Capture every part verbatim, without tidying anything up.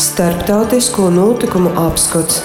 Starptautisko notikumu apskats.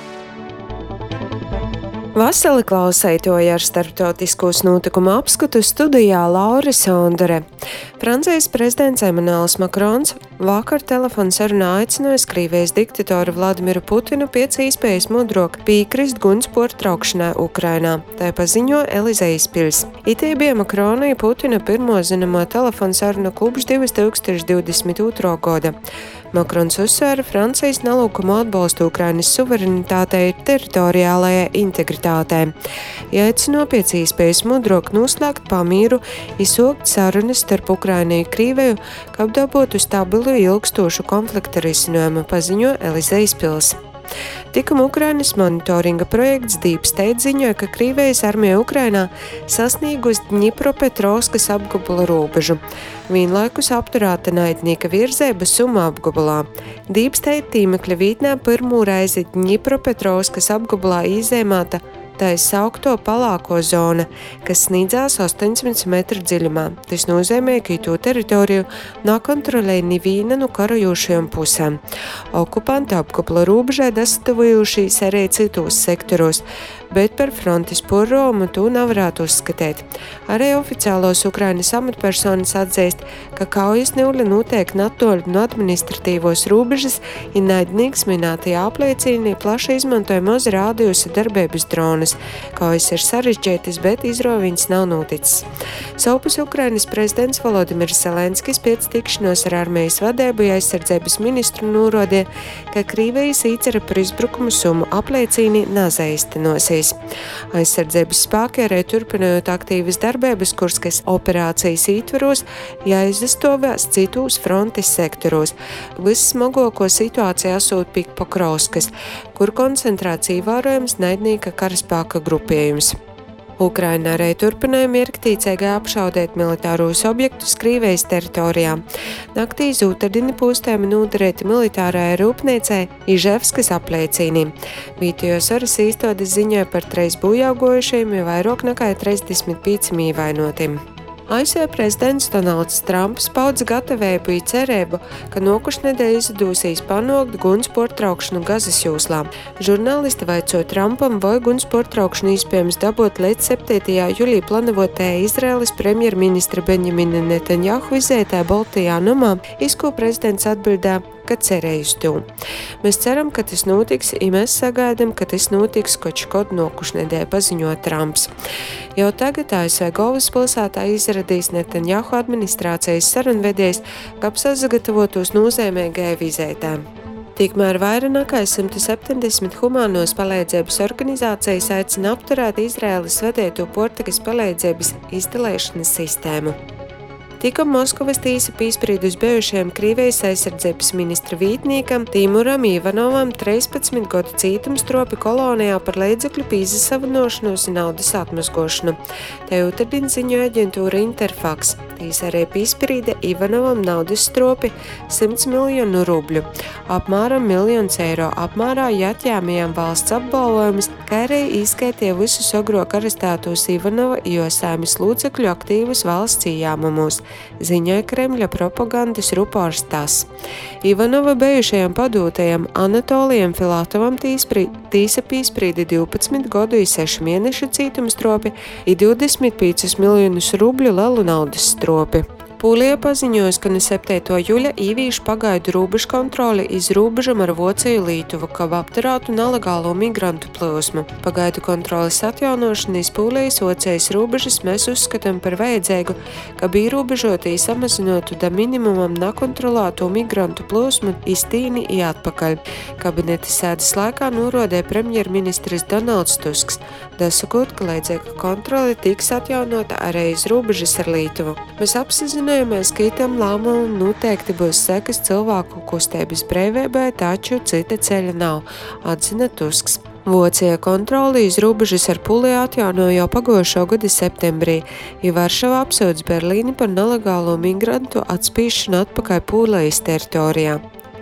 Vasali klausētoja ar starptautiskos notikumu apskatu studijā Laura Sondere. Francijas prezidents Emmanuels Macrons vakar telefona sarunā aicināja Krievijas diktatoru Vladimiru Putinu pēc iespējas mudrok piekrist gunsporta traukšanai Ukrainā, tā paziņo Elizejas pils. Itī bija Macrona un Putina pirmo zināmo telefona sarunu kopš divi tūkstoši divdesmit otrā gada. Macrons uzsvēra Francijas nelūkomo atbalstu Ukrainas suverenitātei un teritoriālajai integritātei. Ieaicino pēc iespējas mudrok noslēgt pamīru, izsaukt sarunas starp Ukrainu un Krieviju, kā apdabotu stabilu ilgstošu konflikta risinājumu, paziņo Elizejas pils. Tikam Ukrainas monitoringa projekts Deep State ziņoja, ka Krievijas armija Ukrainā sasniegusi Dņipropetrovskas apgabala robežu. Vienlaikus apturēta naidnieka virzēba Suma apgabalā. Deep State tīmekļa vītnē pirmo reizi Dņipropetrovskas apgabalā izēmāta tā saukto palāko zona, kas sniedzās astoņsimt metru dziļumā. Tas nozīmē, ka to teritoriju nekontrolē neviena no karojošajām pusēm. Okupanti apgabala robežai dasatavojušies arī citos sektoros, bet par frontes porromu to nevarētu uzskatīt. Arī oficiālos Ukrainas amatpersonas atzīst, ka kaujas neuļa notiek natoļ no administratīvos robežas, un naidnieks minētajā apliecīnī plaši izmantoja maz rādījusi darbības dronas. Kaujas ir sarežģītas, bet izroviņas nav noticis. Savpus Ukrainas prezidents Volodimirs Zelenskis pēc tikšanos ar armijas vadību aizsardzības ministru norādīja, ka Krievijas īcera par izbrukumu Sumu apliecīnī nazaiztenosies. Aizsardzības spēki arī turpinājot aktīvas darbības Kurskas operācijas ietvaros, jāizastovās citos frontes sektoros. Vissmagāko situāciju esot pie Pokrovskas, kur koncentrācija vērojams naidnieka karaspēka grupējums. Ukraina arī turpināja miergtīcīgi apšaudēt militāros objektus Krievijas teritorijā. Naktī zūtardini pūstēmi noderēti militārajai rūpniecei Iževskas apliecīnī. Vietējos varas īstotis ziņoja par treis bojāgojušiem, jo vairāk nekā trisdesmit pieciem ievainotiem. A S V prezidents Donalds Trumps paudz gatavību un cerību, ka nākošnedēļ izdosies panākt gunsporta traukšanu Gazas joslā. Žurnālisti vaicāja Trumpam, vai gunsporta traukšanu iespējams dabūt līdz septītajā jūlijā plānotajai Izraēlas premjerministra Benjamina Netanjahu vizitē Baltijā namā, iz ko prezidents atbildēja, ka cerējusi to. Mēs ceram, ka tas notiks, un mēs sagaidām, ka tas notiks kaut kad nākošnedēļ, paziņo Trumps. Jau tagad A S V galvaspilsētā izradīs Netanjahu administrācijas sarunvedējs, kā sagatavotos nozīmīgajai vizitē. Tikmēr vairāk nekā simt septiņdesmit humānos palīdzības organizācijas aicina apturēt Izraēlas vadīto portagas palīdzības izdalēšanas sistēmu. Tikam Moskavas tīsa piesprīdus bijušajam Krievijas aizsardzības ministra vītniekam Timuram Ivanovam trīspadsmit gadu cietumstropi kolonijā par līdzekļu pīzasavinošanos un naudas atmazgošanu. Te otrdien ziņoja aģentūra Interfax. Tīs arī piesprīda Ivanovam naudas stropi simt miljonu rubļu, apmēram miljons eiro apmērā, ja atņēmējām valsts apbalvojumus, kā arī izskaitīja visus agrāk arestētos Ivanova iosaimes lūdzekļu aktīvus valsts ieņēmumus, ziņoja Kremļa propagandas rupors tas. Ivanova bijušajam padotajam Anatolijam Filatovam tīsa piesprīda divpadsmit gadu un sešu mēnešu cietumstropi un divdesmit piecus miljonus rubļu lielu naudas stropi. Pūlijā paziņojas, ka no septītā jūļa īvīšu pagaidu robežu kontroli iz robežam ar Vociju Lītuvu, kā apturētu nelegālo migrantu plūsmu. Pagaidu kontroles atjaunošanu iz Pūlijas Vocijas robežas mēs uzskatām par vajadzīgu, ka bija robežotī samazinotu da minimumam nekontrolēto migrantu plūsmu iz tīni i atpakaļ. Kabineta sēdes laikā norādīja premjerministrs Donalds Tusks, dasakot, ka līdzīga kontrole tiks atjaunota arī iz robežas ar Lītuvu. Mēs apzinājāmies, ka itam lēmumam noteikti būs sekas cilvēku kustības brīvībai, taču cita ceļa nav, atzina Tusks. Vocija kontroli iz robežas ar Pūliju atjaunoja jau pagājušā gada septembrī, jo Varšava apsūdz Berlīni par nelegālo migrantu atspīšanu atpakaļ Pūlijas teritorijā.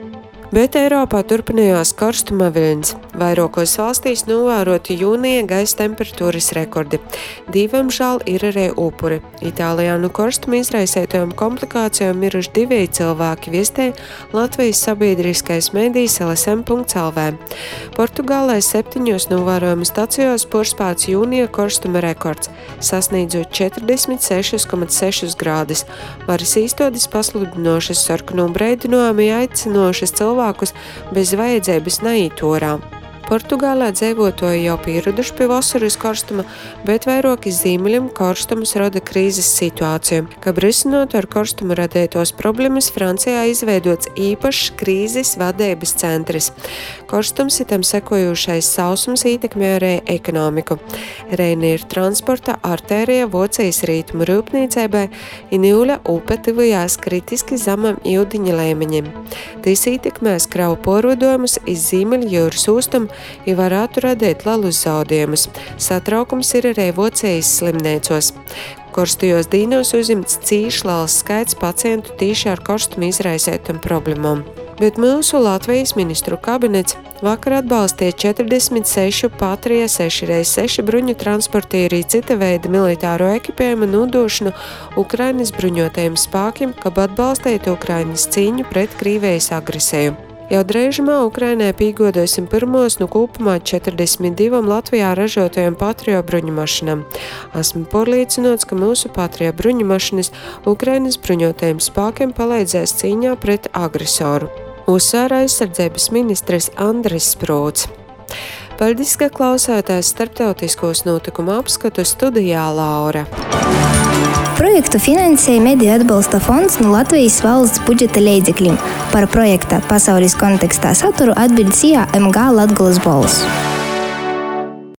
Bet Eiropā turpinājās karstuma viļņas. Vairākos valstīs novēroti jūnija gaisa temperatūras rekordi. Diemžēl ir arī upuri. Itālijā no karstuma izraisītajām komplikācijām miruši divi cilvēki, viestēja Latvijas sabiedriskais medijs L S M punkts L V. Portugālē septiņos novērojumu stacijos porspēts jūnija karstuma rekords, sasniedzot četrdesmit seši komats seši grādus. Varas īstotis pasludinošas sarkanu breidinājumu aicinošas cilvēkus bez vajadzības neiet orā. Portugālē dzīvotāji jau pieraduši pie vasaras karstuma, bet vairāki zīmeļiem karstums rada krīzes situāciju. Kā risinot ar karstumu radētos problēmas, Francijā izveidots īpašs krīzes vadības centrs. Karstums itam sekojušais sausums ietekmē arī ekonomiku. Reina ir transporta artērija Vācijas rietumu rūpniecībai, Inūļa upe tuvojās kritiski zemam ūdeņa līmeņiem. Tas ietekmēs kravu pārvadojumus iz Ziemeļu jūras ostumu i varētu radīt lielus zaudējumus. Satraukums ir arī Vācijas slimnīcos. Karstajos dīnos uzņemts cīši liels skaits pacientu tīši ar karstumu izraisētam problēmām. Bet mūsu Latvijas ministru kabinets vakar atbalstīja četrdesmit sešu Patrija seši reiz seši bruņu transportierī cita veida militāro ekipējumu nodošanu Ukrainas bruņotajiem spēkiem, kad atbalstītu Ukrainas cīņu pret Krievijas agresiju. Jau drīzumā Ukrainai pīgodosim pirmos no kopumā četrdesmit divām Latvijā ražotajām Patrio bruņumašinām. Esmu pārliecināts, ka mūsu Patrio bruņumašinas Ukrainas bruņotajiem spēkiem palīdzēs cīņā pret agresoru. Uzsvēra aizsardzības ministrs Andris Sprūds. Paldies, ka klausāties starptautiskos notikumu apskatu studijā Laura. Projektu finansēja Mediju atbalsta fonds no Latvijas valsts budžeta līdzekļiem. Par projekta pasaules kontekstā saturu atbildēja M G Latgolas balss.